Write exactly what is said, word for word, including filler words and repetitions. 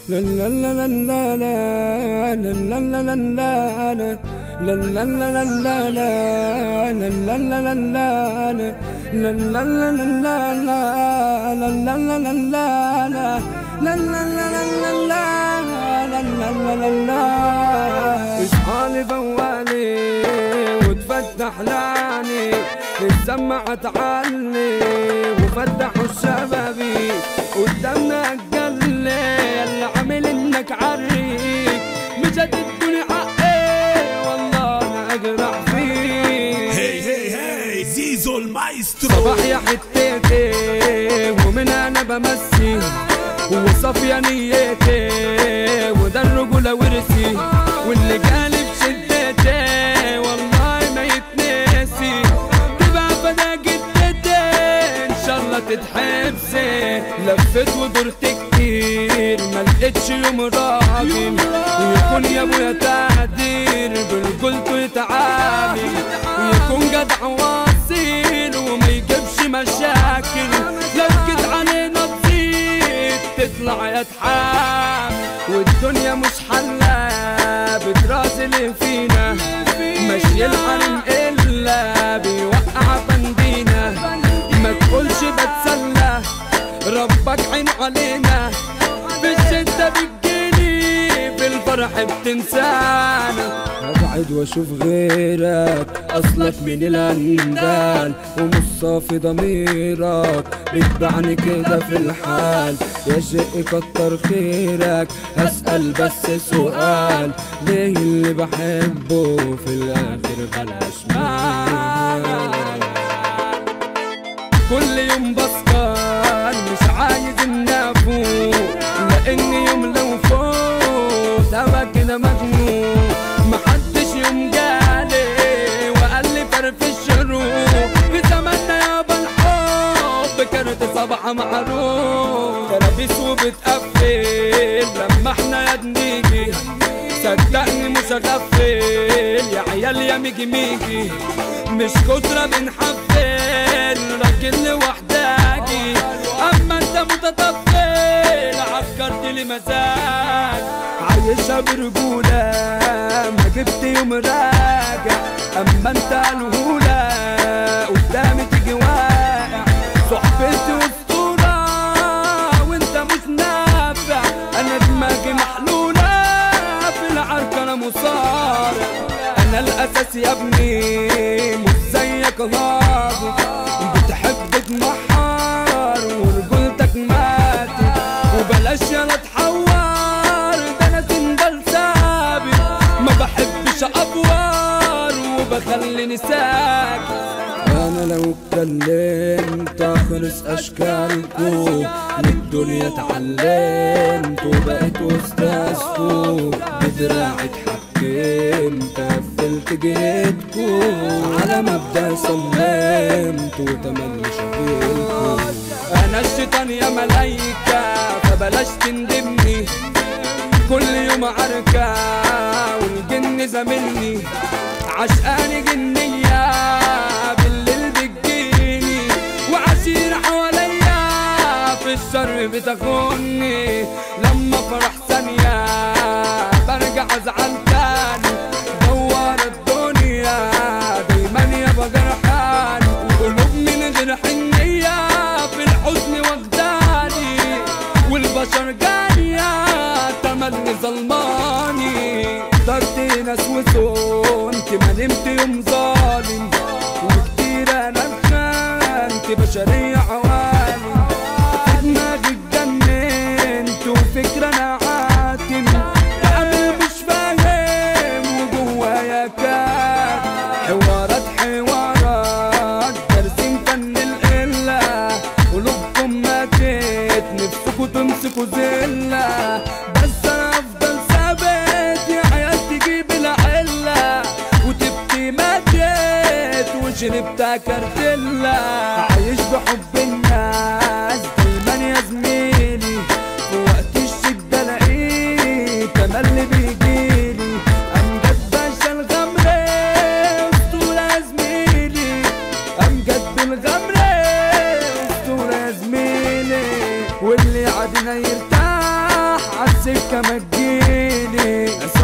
لا لا لا لا لا لا لا لا لا لا لا لا لا لا لا لا لا لا اصحالي بوالي وتفتح لاني السماعة تعلي وفتحوا الشبابي قدامنا قلي اللي عامل انك عريك مجد الدنيا حقي والله انا اقرع فيك. هي هي هي زيزو المايسترو صباح يا حتتي ومن انا بمسي وصافية نيتي وده الرجولة ورثي واللي جالي بشدتي والله ما يتنسي تبقى فدا جدتي ان شاء الله تتحبسي. لفت ودرت كتير ما لقيتش يوم راجل يكون يا ابويا تقدير برجولته يتعامل يكون جدع واصيل وما يجيبش مشاكل. لو جيت علينا تطلع يتحام والدنيا مش حلة بتراسل فينا ماشي الحرم إلا بيوقع بندينا. ما تقولش بتسلى ربك عين علينا في الشدة بتجيني في الفرح بتنسانا. ابعد واشوف غيرك اصلك من الاندال ومش صافي ضميرك بتبعني كده في الحال. يا شيء كتر خيرك هسأل بس سؤال ليه اللي بحبه في الاخر بلاش مال. كل يوم بسكر مش عايز اني افوق لاني يوم لو فوت ابقى كده مجنون. محدش يوم جالي وقال لي فرفش الروح في زماننا يابا الحب كانت صباحة معروف تلابيس وبتقفل لما احنا يا بنيجي صدقني مش هغفل يا عيال يا ميجي ميجي مش كترة بنحفل راجل لوحداجي اما انت متطفل عكرت لي مزاج عايشها برجولة ما جبت يوم راجع. اما انت الهولة قدامي تيجي واقع صحبتي اسطورة وانت مش نافع. انا دماغي محلولة في العركة انا مصارع انا الاساس يا ابني مش زيك غاضي بتحب تتمحر ورجولتك ماتت وبلاش يلا تحور ده انا سندل ثابت ما بحبش افور وبخليني ساكت. انا لو اتكلمت اخرس اشكالكم للدنيا اتعلمت وبقيت استاذكم بدراعي اتحكمت قفلت جيتكم على مبدأ صممت وتملي شغلكم. انا الشيطان يا ملايكة فبلاش تندمني كل يوم عركة والجن زميلني عشقاني جنية بالليل بتجيني وعشير حواليا في الشر بتاخدني لما فرح ثانية برجع ازعل تاني دوار الدنيا دايما يابا جرحاني وقلوب من غير حنية في الحزن واخداني والبشر جانية تملي ظلماني. اخترت ناس وصونت ما نمت يوم ظالم وكتير انا اتخانت بشرية عوالم في دماغي اتجننت وفكرة انا عاتم بعمل مش فاهم وجوايا كان حوارات حوارات دارسين فن القلة قلوبكم ماتت نفسكوا تمسكوا زلة بس انا افضل ثابت يا عيال تجيب العلة وتبكي ماتت وشربتها كارتيلا. عايش بحب الناس دايما يا زميلي في وقت الشدة لقيت انا اللي بيجيلي امجد باشا الغمري اسطورة يا زميلي امجد بالغمري اسطورة يا زميلي واللي عادنا يرتاح السكة ما تجيلي.